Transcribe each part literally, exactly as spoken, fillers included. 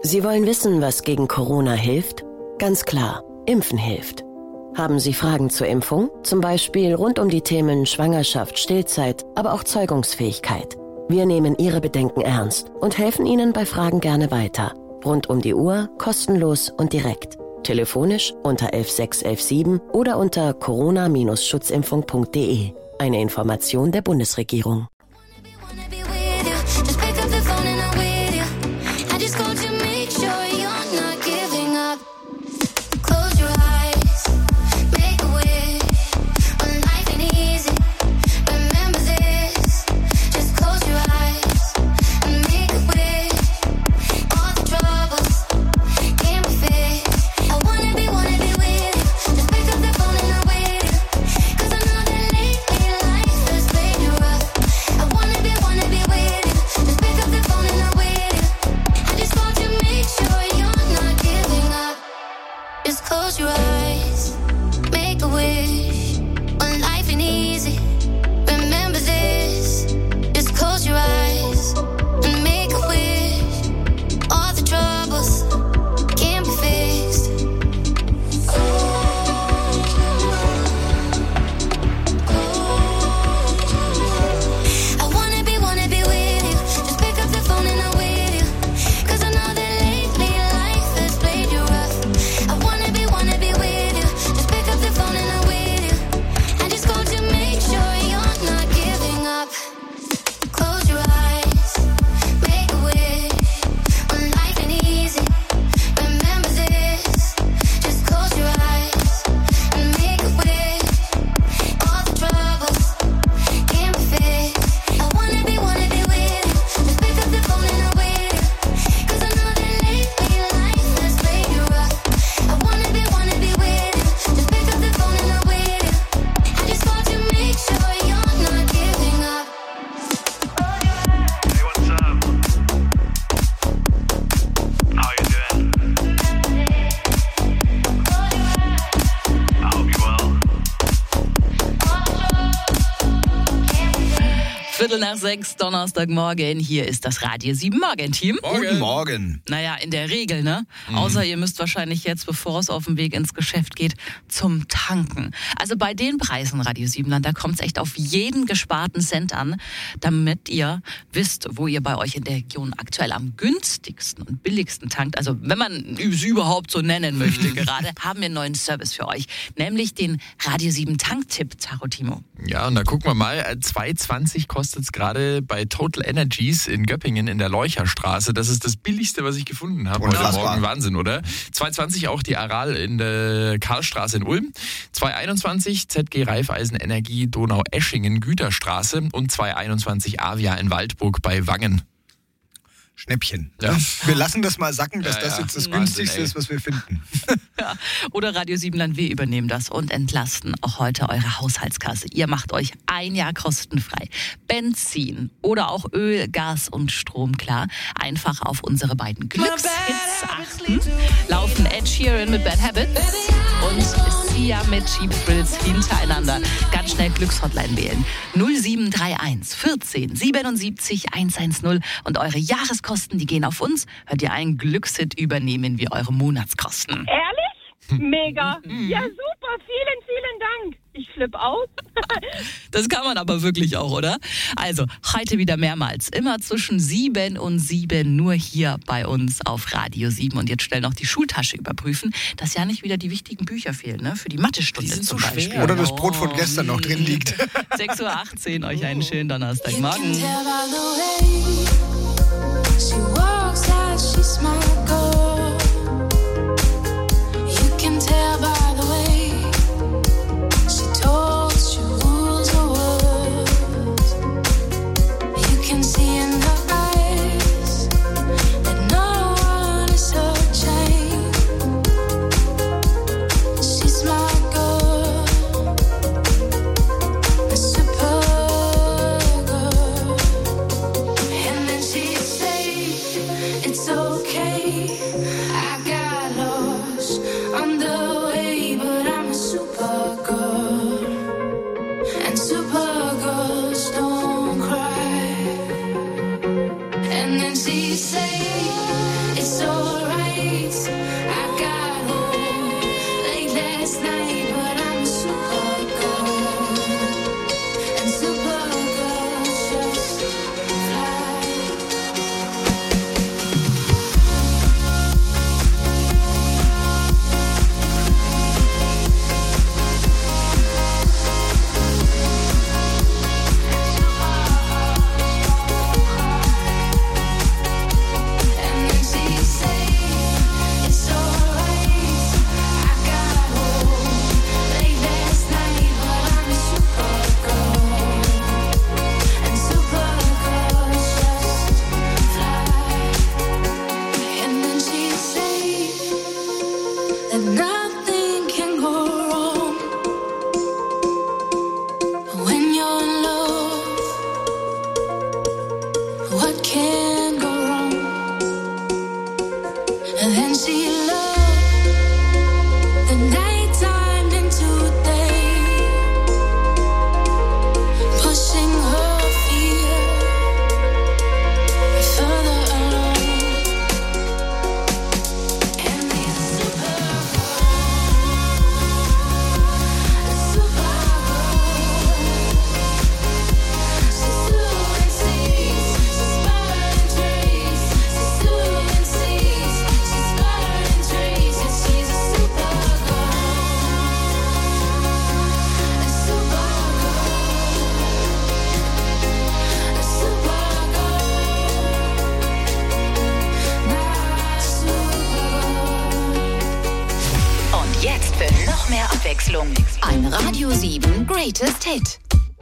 Sie wollen wissen, was gegen Corona hilft? Ganz klar, Impfen hilft. Haben Sie Fragen zur Impfung? Zum Beispiel rund um die Themen Schwangerschaft, Stillzeit, aber auch Zeugungsfähigkeit. Wir nehmen Ihre Bedenken ernst und helfen Ihnen bei Fragen gerne weiter. Rund um die Uhr, kostenlos und direkt. Telefonisch unter elf sechs elf sieben oder unter corona Bindestrich schutzimpfung punkt de. Eine Information der Bundesregierung. Viertel nach sechs, Donnerstagmorgen. Hier ist das Radio sieben Morgenteam. Guten Morgen. Naja, in der Regel, ne? Mhm. Außer ihr müsst wahrscheinlich jetzt, bevor es auf dem Weg ins Geschäft geht, zum Tanken. Also bei den Preisen, Radio Siebenland, da kommt es echt auf jeden gesparten Cent an, damit ihr wisst, wo ihr bei euch in der Region aktuell am günstigsten und billigsten tankt. Also wenn man es überhaupt so nennen möchte gerade, haben wir einen neuen Service für euch. Nämlich den Radio sieben Tanktipp, Tarotimo. Ja, und da gucken wir mal. zwei zwanzig kostet es gerade bei Total Energies in Göppingen in der Leucherstraße. Das ist das billigste, was ich gefunden habe heute Morgen. Wahnsinn, oder? zwei zwanzig auch die Aral in der Karlstraße in Ulm. zwei einundzwanzig Z G Raiffeisen Energie Donau-Eschingen Güterstraße und zwei einundzwanzig Avia in Waldburg bei Wangen. Schnäppchen. Ja. Wir lassen das mal sacken, dass ja, das ja. jetzt das Wahnsinn, günstigste ey. ist, was wir finden. Ja. Oder Radio Siebenland, wir übernehmen das und entlasten auch heute eure Haushaltskasse. Ihr macht euch ein Jahr kostenfrei Benzin oder auch Öl, Gas und Strom klar. Einfach auf unsere beiden Glückshits achten. Laufen Ed Sheeran mit Bad Habits und Sia mit Cheap Thrills hintereinander. Ganz schnell Glückshotline wählen. null sieben drei eins vierzehn siebenundsiebzig hundertzehn und eure Jahreskosten, die gehen auf uns. Hört ihr einen Glückshit, übernehmen wir eure Monatskosten. Ehrlich? Mega. Ja, super. Vielen, vielen Dank. Ich flippe aus. Das kann man aber wirklich auch, oder? Also, heute wieder mehrmals. Immer zwischen sieben und sieben, nur hier bei uns auf Radio sieben. Und jetzt schnell noch die Schultasche überprüfen, dass ja nicht wieder die wichtigen Bücher fehlen, ne? Für die Mathestunde Die sind zum so Beispiel. schwer. Oder das Brot von gestern noch drin liegt. sechs Uhr achtzehn, euch einen schönen Donnerstagmorgen. She walks like she's my girl. You can tell by the way she talks, she rules her words. You can see in her eyes that no one is her chain. She's my girl, a super girl. And then she say And then she loved the nighttime into day, pushing her fear further along. And the Jetzt für noch mehr Abwechslung. Ein Radio sieben Greatest Hit.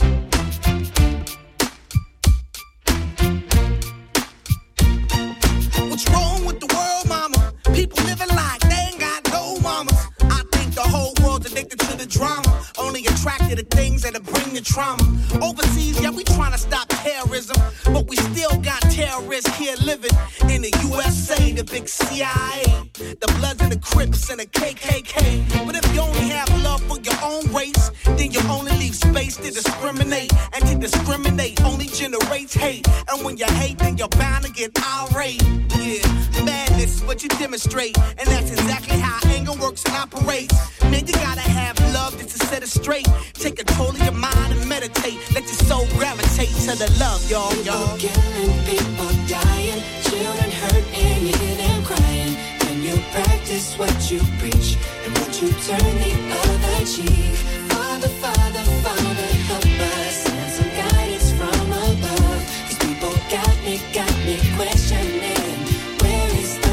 What's wrong with the world, mama? People living like they ain't got no mamas. I think the whole world's addicted to the drama, only attracted to things that'll bring the trauma. Overseas, yeah, we trying to stop terrorism, but we still got terrorists here living in the U S A, the big C I A, the Bloods and the Crips and the K K K. But if you only have love for your own race, then you only leave space to discriminate, and to discriminate only generates hate. And when you hate, then you're bound to get irate. Yeah, madness is what you demonstrate, and that's exactly how anger works and operates. Man, you gotta have love just to set it straight. Take control of your mind and meditate. Let your soul gravitate to the love, y'all, y'all. People killing, people dying, children hurt and you hear them crying. When you practice what you preach, and when you turn the other cheek. Father, Father, Father, help us, send some guidance from above. These people got me, got me questioning. Where is the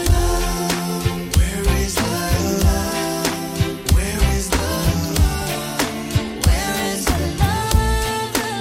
love? Where is the love? Where is the love? Where is the love? The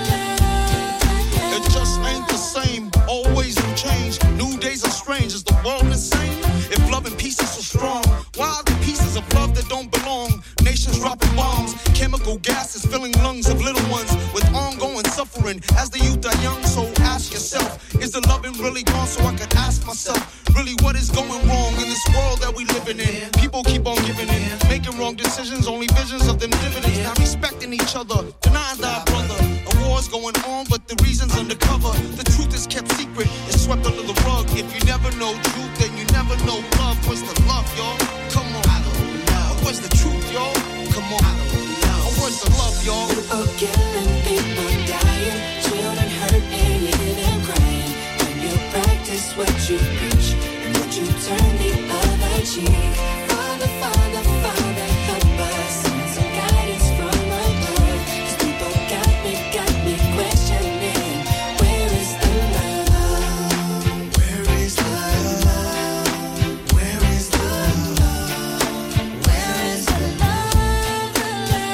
love? It just ain't the same. Always new change. New days are strange. Is the world insane? If love and peace is so strong, why are the pieces of love that don't belong? Nations dropping bombs, chemical gases filling lungs of little ones with ongoing suffering. As the youth are young, so ask yourself, is the loving really gone? So I can ask myself, really what is going wrong in this world that we living in? People keep on giving in, making wrong decisions, only visions of them dividends. Not respecting each other, denying thy brother. A war's going on, but the reason's undercover. The truth is kept secret, it's swept under the rug. If you never know truth, then you never know love. Where's the love, y'all? Come on. I don't know. Where's the truth, y'all? Come on. I don't know. Where's the love, y'all? People killing, people dying, children hurt and you hear them crying. When you practice what you preach, and when you turn the other cheek. Father, Father, Father, help us, send some guidance from above. These people got me, got me questioning. Where is the love? Where is the love? Where is the love? Where is the love? The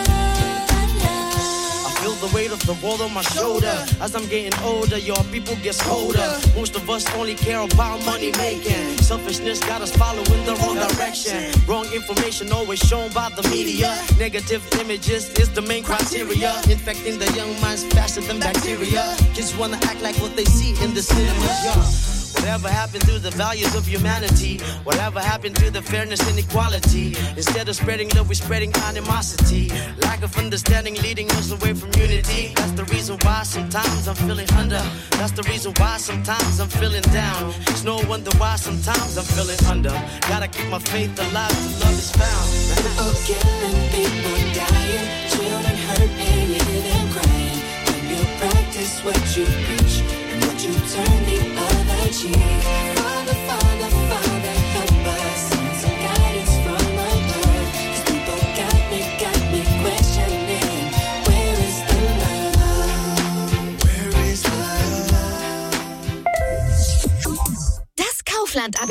love? I feel the weight of the world on my shoulder. As I'm getting older, your people get colder. Most of us only care about money making. Selfishness got us following the wrong direction. Wrong information always shown by the media. Negative images is the main criteria. Infecting the young minds faster than bacteria. Kids wanna act like what they see in the cinemas. Yeah. Whatever happened to the values of humanity? Whatever happened to the fairness and equality? Instead of spreading love, we're spreading animosity. Lack of understanding leading us away from unity. That's the reason why sometimes I'm feeling under. That's the reason why sometimes I'm feeling down. It's no wonder why sometimes I'm feeling under. Gotta keep my faith alive till love is found. People killing, people dying, children hurt and you hear them crying. When you practice what you preach, and when you turn the other cheek. Father, Father, Father, help us, send some guidance from above. These people got me, got me questioning. Where is the love? Where is the love? Das Kaufland-A B